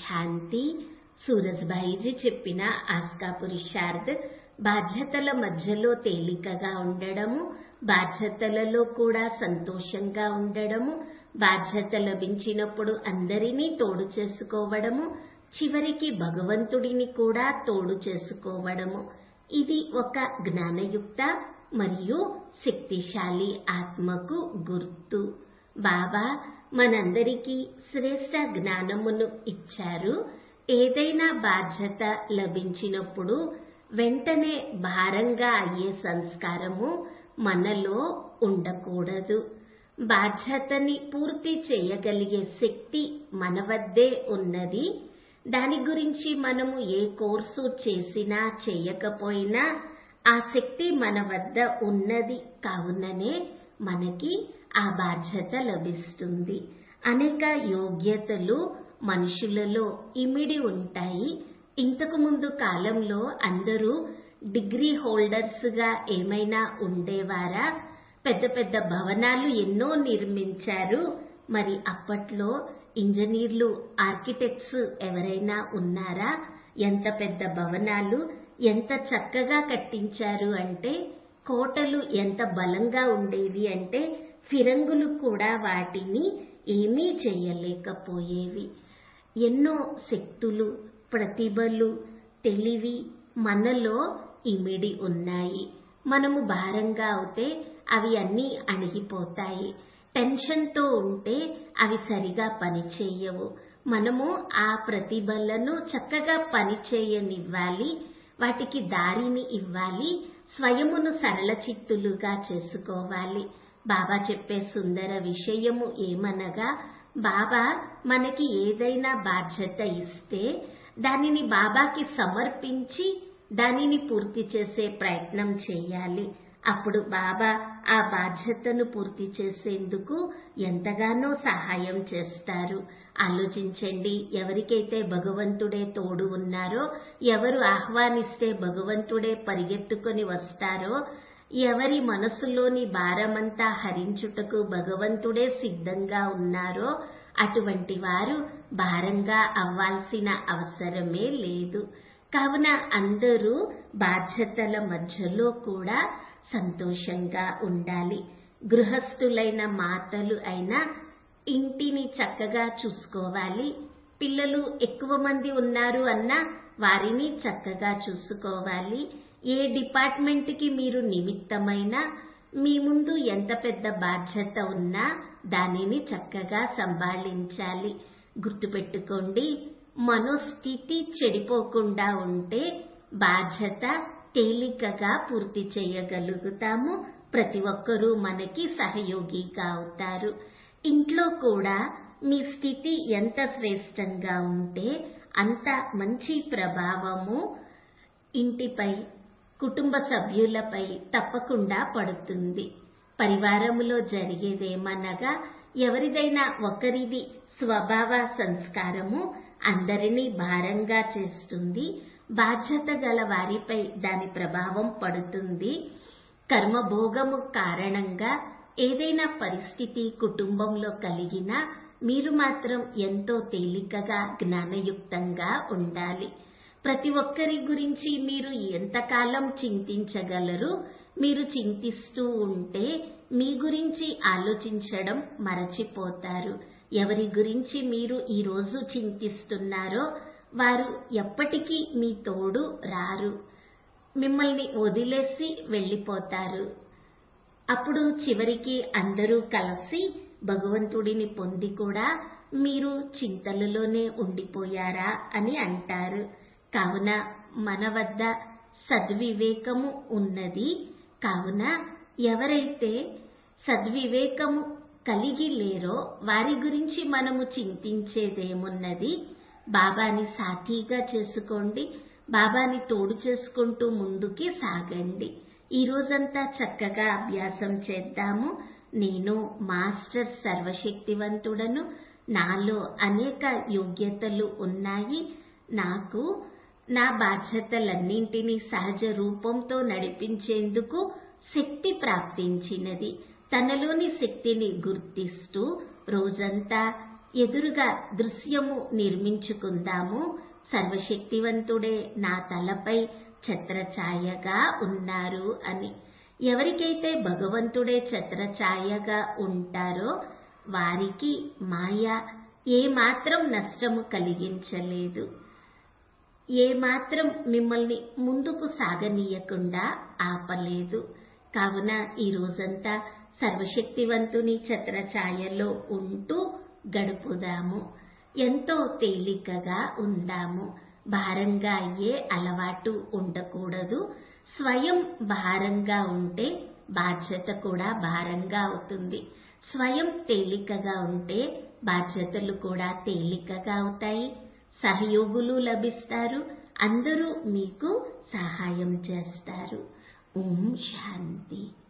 శాంతి. సూరజ్భాయిజీ చెప్పిన ఆస్కా పురుషార్థ్ బాధ్యతల మధ్యలో తేలికగా ఉండడము, బాధ్యతలలో కూడా సంతోషంగా ఉండడము, బాధ్యత లభించినప్పుడు అందరినీ తోడు చేసుకోవడము, చివరికి భగవంతుడిని కూడా తోడు చేసుకోవడము. ఇది ఒక జ్ఞానయుక్త మరియు శక్తిశాలి ఆత్మకు గుర్తు. బాబా మనందరికీ శ్రేష్ట జ్ఞానమును ఇచ్చారు. ఏదైనా బాధ్యత లభించినప్పుడు వెంటనే భారంగా అయ్యే సంస్కారము మనలో ఉండకూడదు. బాధ్యతని పూర్తి చేయగలిగే శక్తి మన వద్దే ఉన్నది. దాని గురించి మనము ఏ కోర్సు చేసినా చేయకపోయినా ఆ శక్తి మన వద్ద ఉన్నది. కావుననే మనకి ఆ బాధ్యత లభిస్తుంది. అనేక యోగ్యతలు మనుషులలో ఇమిడి ఉంటాయి. ఇంతకు ముందు కాలంలో అందరూ డిగ్రీ హోల్డర్స్ గా ఏమైనా ఉండేవారా? పెద్ద పెద్ద భవనాలు ఎన్నో నిర్మించారు. మరి అప్పట్లో ఇంజనీర్లు, ఆర్కిటెక్ట్స్ ఎవరైనా ఉన్నారా? ఎంత పెద్ద భవనాలు ఎంత చక్కగా కట్టించారు అంటే, కోటలు ఎంత బలంగా ఉండేవి అంటే ఫిరంగులు కూడా వాటిని ఏమీ చేయలేకపోయేవి. ఎన్నో శక్తులు, ప్రతిభలు, తెలివి మనలో ఇమిడి ఉన్నాయి. మనము భారంగా అవుతే అవి అన్నీ అణిగిపోతాయి. టెన్షన్తో ఉంటే అవి సరిగా పనిచేయవు. మనము ఆ ప్రతిభలను చక్కగా పనిచేయనివ్వాలి, వాటికి దారిని ఇవ్వాలి, స్వయమును సరళ చిత్తులుగా చేసుకోవాలి. బాబా చెప్పే సుందర విషయము ఏమనగా, బాబా మనకి ఏదైనా బాధ్యత ఇస్తే దానిని బాబాకి సమర్పించి దానిని పూర్తి చేసే ప్రయత్నం చేయాలి. అప్పుడు బాబా ఆ బాధ్యతను పూర్తి చేసేందుకు ఎంతగానో సహాయం చేస్తారు. ఆలోచించండి, ఎవరికైతే భగవంతుడే తోడు ఉన్నారో, ఎవరు ఆహ్వానిస్తే భగవంతుడే పరిగెత్తుకొని వస్తారో, ఎవరి మనసులోని భారమంతా హరించుటకు భగవంతుడే సిద్ధంగా ఉన్నారో, అటువంటి వారు భారంగా అవ్వాల్సిన అవసరమే లేదు. కావున అందరూ బాధ్యతల మధ్యలో కూడా సంతోషంగా ఉండాలి. గృహస్థులైన మాతలు అయినా ఇంటిని చక్కగా చూసుకోవాలి. పిల్లలు ఎక్కువ మంది ఉన్నారు అన్నా వారిని చక్కగా చూసుకోవాలి. ఏ డిపార్ట్మెంట్కి మీరు నిమిత్తమైనా మీ ముందు ఎంత పెద్ద బాధ్యత ఉన్నా దానిని చక్కగా సంభాళించాలి. గుర్తుపెట్టుకోండి, మనోస్థితి చెడిపోకుండా ఉంటే బాధ్యత తేలికగా పూర్తి చేయగలుగుతాము. ప్రతి ఒక్కరూ మనకి సహయోగిగా అవుతారు. ఇంట్లో కూడా మీ స్థితి ఎంత శ్రేష్టంగా ఉంటే అంత మంచి ప్రభావము ఇంటిపై, కుటుంబ సభ్యులపై తప్పకుండా పడుతుంది. పరివారములో జరిగేదేమనగా, ఎవరిదైనా ఒకరిది స్వభావ సంస్కారము అందరినీ భారంగా చేస్తుంది. బాధ్యత గల వారిపై దాని ప్రభావం పడుతుంది. కర్మభోగము కారణంగా ఏదైనా పరిస్థితి కుటుంబంలో కలిగినా మీరు మాత్రం ఎంతో తేలికగా జ్ఞానయుక్తంగా ఉండాలి. ప్రతి ఒక్కరి గురించి మీరు ఎంతకాలం చింతించగలరు? మీరు చింతిస్తూ ఉంటే మీ గురించి ఆలోచించడం మరచిపోతారు. ఎవరి గురించి మీరు ఈరోజు చింతిస్తున్నారో వారు ఎప్పటికీ మీ తోడు రారు, మిమ్మల్ని వదిలేసి వెళ్ళిపోతారు. అప్పుడు చివరికి అందరూ కలిసి భగవంతుడిని పొంది కూడా మీరు చింతలలోనే ఉండిపోయారా అని అంటారు. కావున మన వద్ద సద్వివేకము ఉన్నది. కావున ఎవరైతే సద్వివేకము కలిగి లేరో వారి గురించి మనము చింతించేదేమున్నది? బాబాని సాథీగా చేసుకోండి. బాబాని తోడు చేసుకుంటూ ముందుకి సాగండి. ఈ రోజంతా చక్కగా అభ్యాసం చేద్దాము. నేను మాస్టర్ సర్వశక్తివంతుడను, నాలో అనేక యోగ్యతలు ఉన్నాయి. నాకు నా బాధ్యతలన్నింటినీ సహజ రూపంతో నడిపించేందుకు శక్తి ప్రాప్తించినది. తనలోని శక్తిని గుర్తిస్తూ రోజంతా ఎదురుగా దృశ్యము నిర్మించుకుందాము. సర్వశక్తివంతుడే నా తలపై ఛత్రఛాయగా ఉన్నారు అని. ఎవరికైతే భగవంతుడే ఛత్రఛాయగా ఉంటారో వారికి మాయ ఏమాత్రం నష్టము కలిగించలేదు, ఏమాత్రం మిమ్మల్ని ముందుకు సాగనీయకుండా ఆపలేదు. కావున ఈ రోజంతా సర్వశక్తివంతుని ఛత్రఛాయలో ఉంటూ గడుపుదాము. ఎంతో తేలికగా ఉందాము. భారంగా అయ్యే అలవాటు ఉండకూడదు. స్వయం భారంగా ఉంటే బాధ్యత కూడా భారంగా అవుతుంది. స్వయం తేలికగా ఉంటే బాధ్యతలు కూడా తేలికగా అవుతాయి. సహయోగులు లభిస్తారు. అందరూ మీకు సహాయం చేస్తారు. ఓం శాంతి.